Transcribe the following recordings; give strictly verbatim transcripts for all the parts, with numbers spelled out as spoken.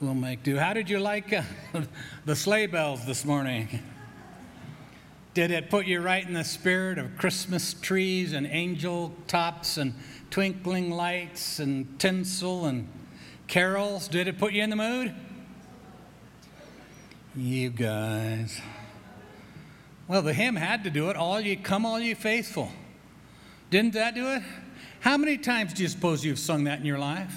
We'll make do. How did you like uh, the sleigh bells this morning? Did it put you right in the spirit of Christmas trees and angel tops and twinkling lights and tinsel and carols? Did it put you in the mood? You guys. Well, the hymn had to do it. All ye come, all ye faithful. Didn't that do it? How many times do you suppose you've sung that in your life?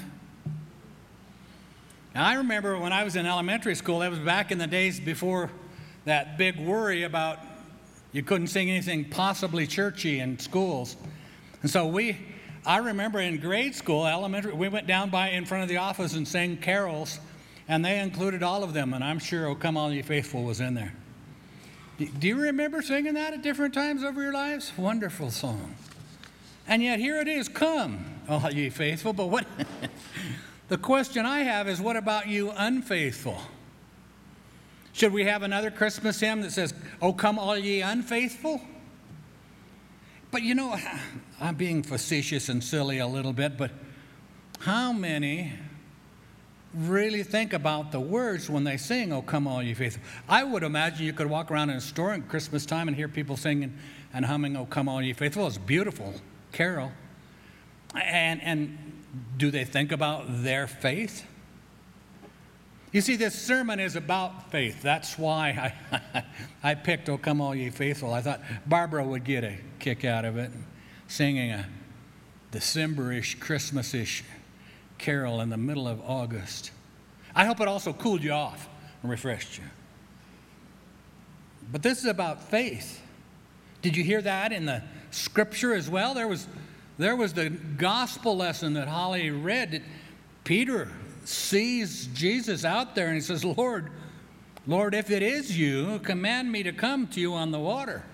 Now, I remember when I was in elementary school, that was back in the days before that big worry about you couldn't sing anything possibly churchy in schools. And so we, I remember in grade school, elementary, we went down by in front of the office and sang carols, and they included all of them, and I'm sure "O Come All Ye Faithful" was in there. Do you remember singing that at different times over your lives? Wonderful song. And yet here it is, "Come, all ye faithful," but what... The question I have is, what about you unfaithful? Should we have another Christmas hymn that says, "O come all ye unfaithful"? But you know, I'm being facetious and silly a little bit, but how many really think about the words when they sing, "O come all ye faithful"? I would imagine you could walk around in a store at Christmas time and hear people singing and humming, "O come all ye faithful." It's a beautiful carol. And, and do they think about their faith? You see, this sermon is about faith. That's why I, I picked "O Come All Ye Faithful." I thought Barbara would get a kick out of it, singing a December-ish, Christmas-ish carol in the middle of August. I hope it also cooled you off and refreshed you. But this is about faith. Did you hear that in the scripture as well? There was... There was the gospel lesson that Holly read. Peter sees Jesus out there and he says, Lord, Lord, if it is you, command me to come to you on the water."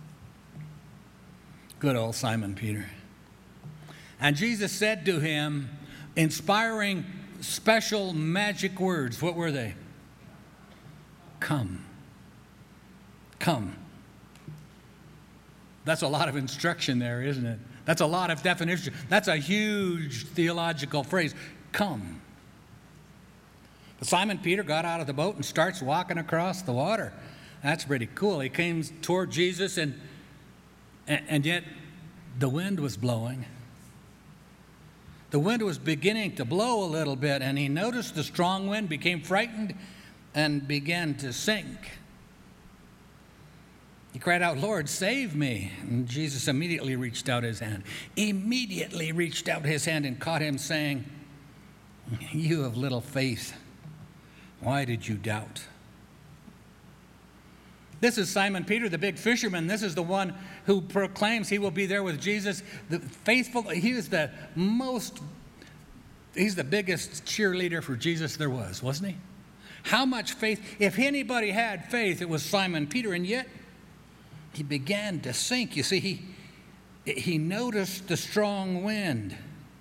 Good old Simon Peter. And Jesus said to him, inspiring, special, magic words. What were they? Come. Come. That's a lot of instruction there, isn't it? That's a lot of definition. That's a huge theological phrase. Come. But Simon Peter got out of the boat and starts walking across the water. That's pretty cool. He came toward Jesus, and, and yet the wind was blowing. The wind was beginning to blow a little bit, and he noticed the strong wind, became frightened, and began to sink. He cried out, "Lord, save me." And Jesus immediately reached out his hand. Immediately reached out his hand and caught him, saying, "You of little faith, why did you doubt?" This is Simon Peter, the big fisherman. This is the one who proclaims he will be there with Jesus. The faithful, he was the most, he's the biggest cheerleader for Jesus there was, wasn't he? How much faith? If anybody had faith, it was Simon Peter, and yet he began to sink. You see, he, he noticed the strong wind.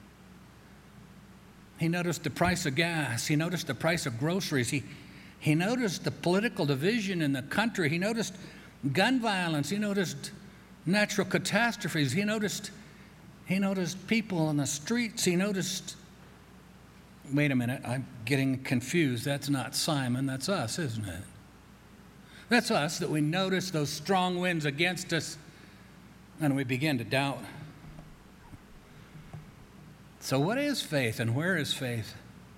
He noticed the price of gas. He noticed the price of groceries. He, he noticed the political division in the country. He noticed gun violence. He noticed natural catastrophes. He noticed, he noticed people on the streets. He noticed, wait a minute, I'm getting confused. That's not Simon, that's us, isn't it? That's us, that we notice those strong winds against us and we begin to doubt. So what is faith and where is faith?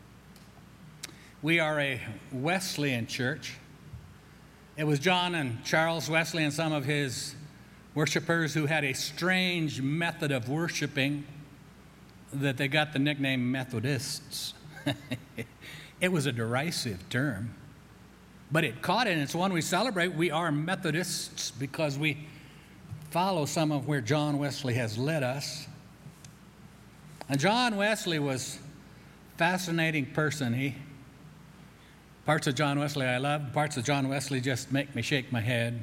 We are a Wesleyan church. It was John and Charles Wesley and some of his worshipers who had a strange method of worshiping that they got the nickname Methodists. It was a derisive term. But it caught it, and it's one we celebrate. We are Methodists because we follow some of where John Wesley has led us. And John Wesley was a fascinating person. He, parts of John Wesley I love, parts of John Wesley just make me shake my head.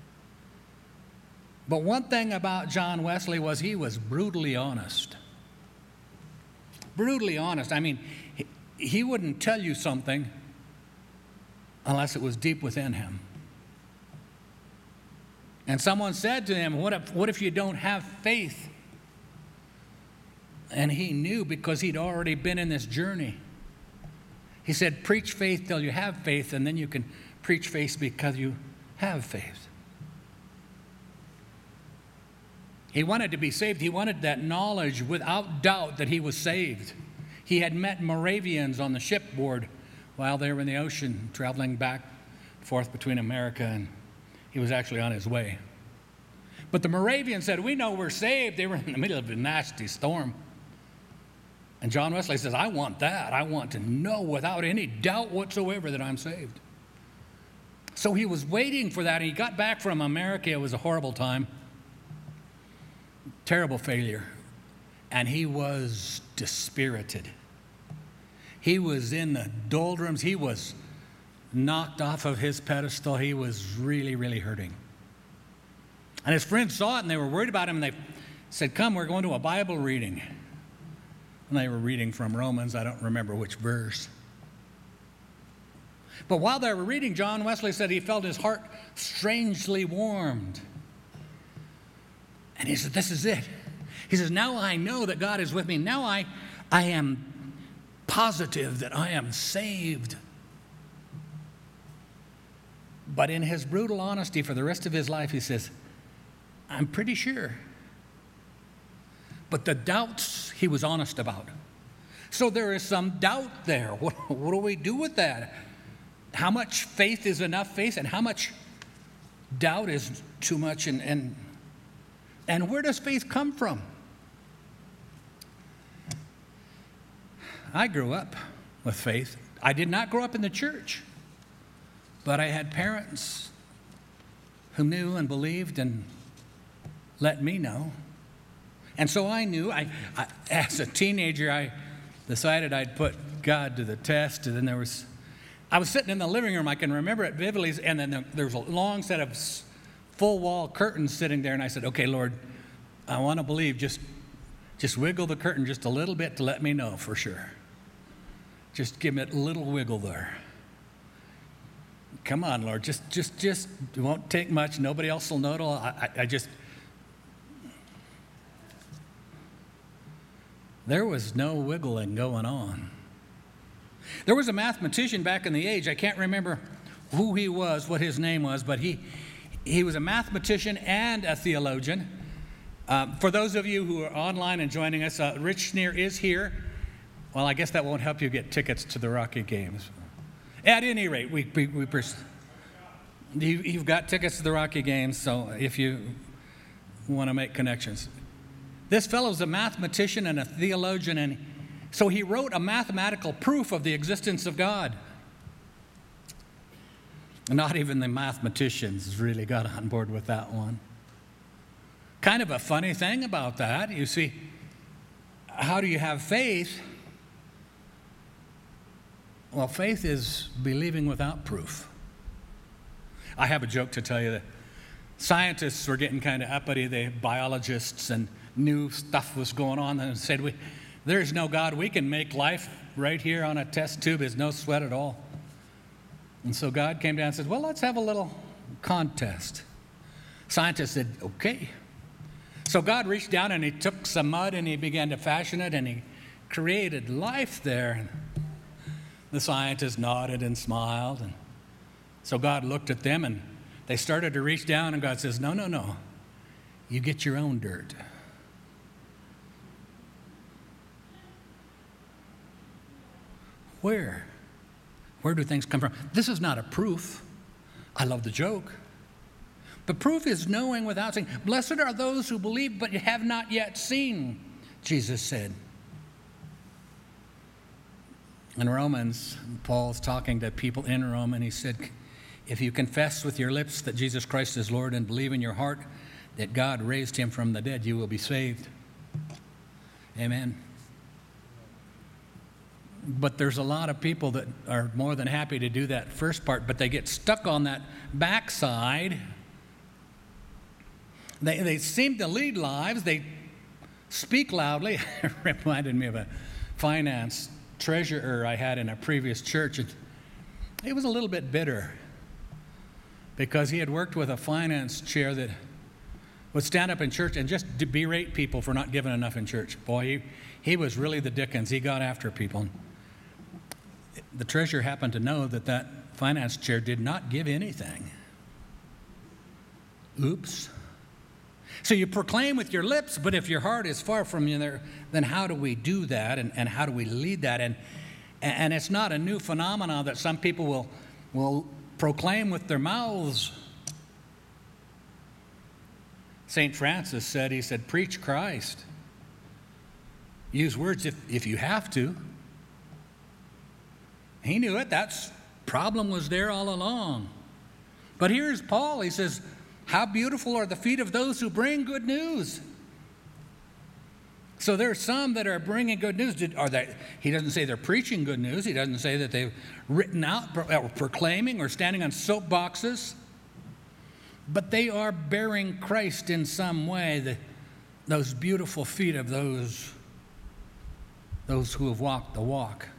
But one thing about John Wesley was he was brutally honest. Brutally honest. I mean, he, he wouldn't tell you something unless it was deep within him. And someone said to him, what if, what if you don't have faith? And he knew because he'd already been in this journey. He said, preach faith till you have faith, and then you can preach faith because you have faith. He wanted to be saved. He wanted that knowledge without doubt that he was saved. He had met Moravians on the shipboard while they were in the ocean, traveling back and forth between America, and he was actually on his way. But the Moravians said, we know we're saved. They were in the middle of a nasty storm. And John Wesley says, I want that. I want to know without any doubt whatsoever that I'm saved. So he was waiting for that. He got back from America. It was a horrible time. Terrible failure. And he was dispirited. He was in the doldrums. He was knocked off of his pedestal. He was really, really hurting. And his friends saw it, and they were worried about him, and they said, come, we're going to a Bible reading. And they were reading from Romans. I don't remember which verse. But while they were reading, John Wesley said he felt his heart strangely warmed. And he said, this is it. He says, now I know that God is with me. Now I, I am positive that I am saved. But in his brutal honesty for the rest of his life, he says, I'm pretty sure. But the doubts he was honest about. So there is some doubt there. What, what do we do with that? How much faith is enough faith, and how much doubt is too much? And, and, and where does faith come from? I grew up with faith. I did not grow up in the church, but I had parents who knew and believed and let me know. And so I knew, I, I, as a teenager, I decided I'd put God to the test. And then there was, I was sitting in the living room, I can remember it vividly, and then there was a long set of full wall curtains sitting there. And I said, okay, Lord, I want to believe, just, just wiggle the curtain just a little bit to let me know for sure. Just give me a little wiggle there. Come on, Lord, just, just, just, it won't take much. Nobody else will know it all. I, I, I just, there was no wiggling going on. There was a mathematician back in the age. I can't remember who he was, what his name was, but he, he was a mathematician and a theologian. Um, for those of you who are online and joining us, uh, Rich Schneer is here. Well, I guess that won't help you get tickets to the Rocky Games. At any rate, we, we, we pers- you, you've got tickets to the Rocky Games, so if you want to make connections. This fellow's a mathematician and a theologian, and so he wrote a mathematical proof of the existence of God. Not even the mathematicians really got on board with that one. Kind of a funny thing about that, you see, how do you have faith? Well, faith is believing without proof. I have a joke to tell you that scientists were getting kind of uppity, the biologists, and new stuff was going on, and said, we, there's no God. We can make life right here on a test tube. There's no sweat at all. And so God came down and said, well, let's have a little contest. Scientists said, okay. So God reached down and he took some mud and he began to fashion it, and he created life there. The scientists nodded and smiled. And so God looked at them, and they started to reach down, and God says, no, no, no. You get your own dirt. Where? Where do things come from? This is not a proof. I love the joke. The proof is knowing without seeing. Blessed are those who believe but have not yet seen, Jesus said. In Romans, Paul's talking to people in Rome, and he said, if you confess with your lips that Jesus Christ is Lord and believe in your heart that God raised him from the dead, you will be saved. Amen. But there's a lot of people that are more than happy to do that first part, but they get stuck on that backside. They, they seem to lead lives. They speak loudly. It reminded me of a finance treasurer I had in a previous church. It, it was a little bit bitter because he had worked with a finance chair that would stand up in church and just berate people for not giving enough in church. Boy, he, he was really the Dickens. He got after people. the treasurer happened to know that that finance chair did not give anything. Oops. So you proclaim with your lips, but if your heart is far from you there, then how do we do that, and, and how do we lead that? And, and it's not a new phenomenon that some people will, will proclaim with their mouths. Saint Francis said, he said, preach Christ. Use words if, if you have to. He knew it. That problem was there all along. But here's Paul. He says, how beautiful are the feet of those who bring good news. So there are some that are bringing good news. Are they, he doesn't say they're preaching good news. He doesn't say that they've written out, or proclaiming, or standing on soapboxes. But they are bearing Christ in some way, the, those beautiful feet of those, those who have walked the walk.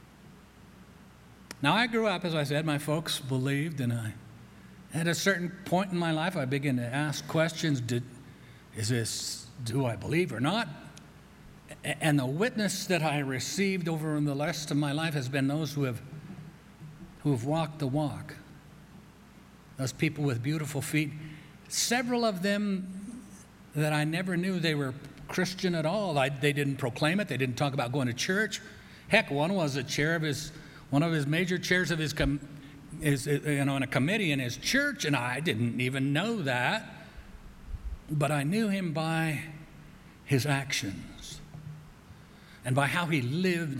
Now, I grew up, as I said, my folks believed, and I, at a certain point in my life, I began to ask questions. Did, is this, do I believe or not? And the witness that I received over the rest of my life has been those who have, who have walked the walk. Those people with beautiful feet. Several of them that I never knew they were Christian at all. I, they didn't proclaim it. They didn't talk about going to church. Heck, one was a chair of his, one of his major chairs of his, com, his you know, in a committee in his church, and I didn't even know that. But I knew him by his actions and by how he lived.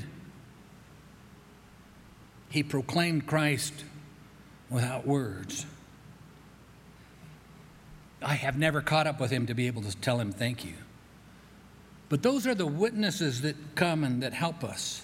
He proclaimed Christ without words. I have never caught up with him to be able to tell him thank you. But those are the witnesses that come and that help us.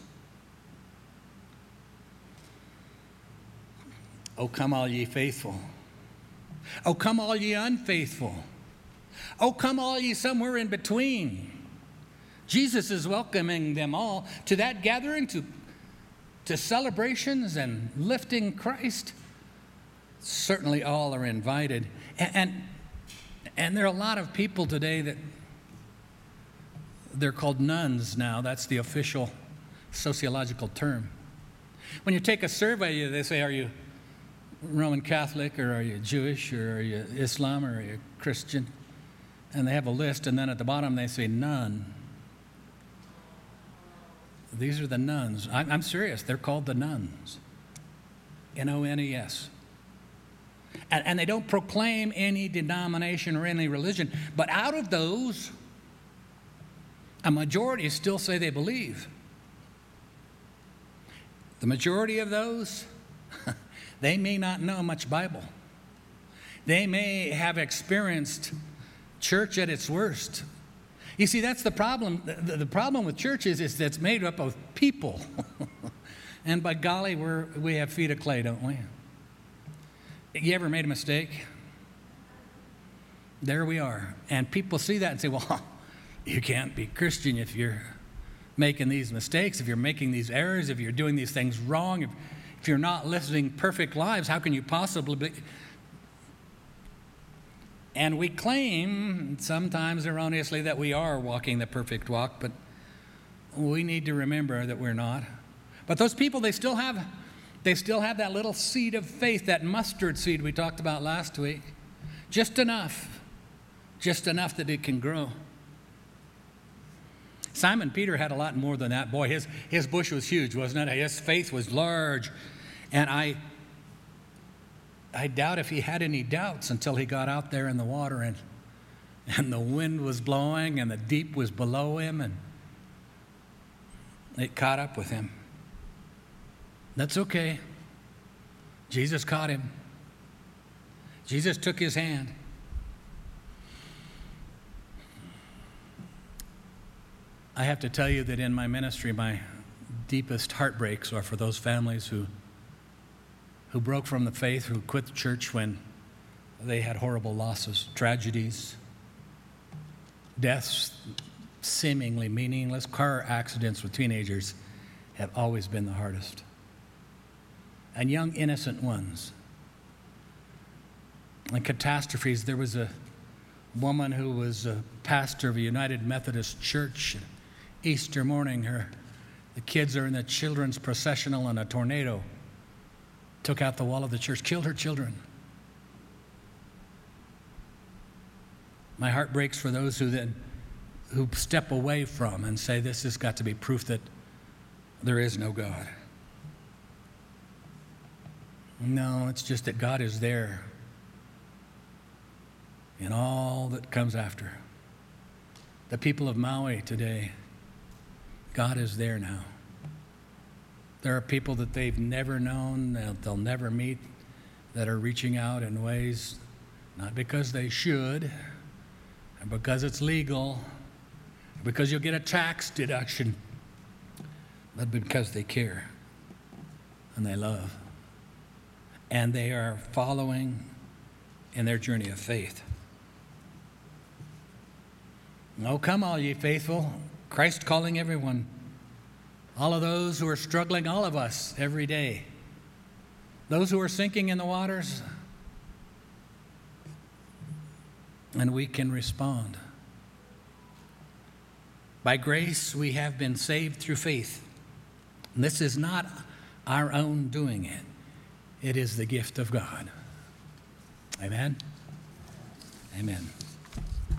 Oh, come all ye faithful. Oh, come all ye unfaithful. Oh, come all ye somewhere in between. Jesus is welcoming them all to that gathering, to, to celebrations and lifting Christ. Certainly all are invited. And, and, and there are a lot of people today that they're called nuns now. That's the official sociological term. When you take a survey, they say, are you Roman Catholic, or are you Jewish, or are you Islam, or are you Christian? And they have a list, and then at the bottom they say nun. These are the nuns. I'm, I'm serious. They're called the nuns. N O N E S. And, and they don't proclaim any denomination or any religion. But out of those, a majority still say they believe. The majority of those, they may not know much Bible. They may have experienced church at its worst. You see, that's the problem. The, the problem with church is, is that it's made up of people. And by golly, we're, we have feet of clay, don't we? You ever made a mistake? There we are. And people see that and say, well, you can't be Christian if you're making these mistakes, if you're making these errors, if you're doing these things wrong, if, if you're not living perfect lives, how can you possibly be? And we claim, sometimes erroneously, that we are walking the perfect walk, but we need to remember that we're not. But those people, they still have, they still have that little seed of faith, that mustard seed we talked about last week. Just enough, just enough that it can grow. Simon Peter had a lot more than that. Boy, his, his bush was huge, wasn't it? His faith was large. And I, I doubt if he had any doubts until he got out there in the water, and, and the wind was blowing and the deep was below him, and it caught up with him. That's okay. Jesus caught him. Jesus took his hand. I have to tell you that in my ministry, my deepest heartbreaks are for those families who who broke from the faith, who quit the church when they had horrible losses, tragedies, deaths, seemingly meaningless. Car accidents with teenagers have always been the hardest. And young, innocent ones. And catastrophes. There was a woman who was a pastor of a United Methodist church. Easter morning, her The kids are in the children's processional and a tornado took out the wall of the church, killed her children. My heart breaks for those who then who step away from and say this has got to be proof that there is no God. No, it's just that God is there in all that comes after. The people of Maui today, God is there now. There are people that they've never known, that they'll never meet, that are reaching out in ways, not because they should, and because it's legal, because you'll get a tax deduction, but because they care and they love. And they are following in their journey of faith. Oh, come all ye faithful, Christ calling everyone. All of those who are struggling, all of us every day. Those who are sinking in the waters. And we can respond. By grace we have been saved through faith. And this is not our own doing it. It is the gift of God. Amen? Amen.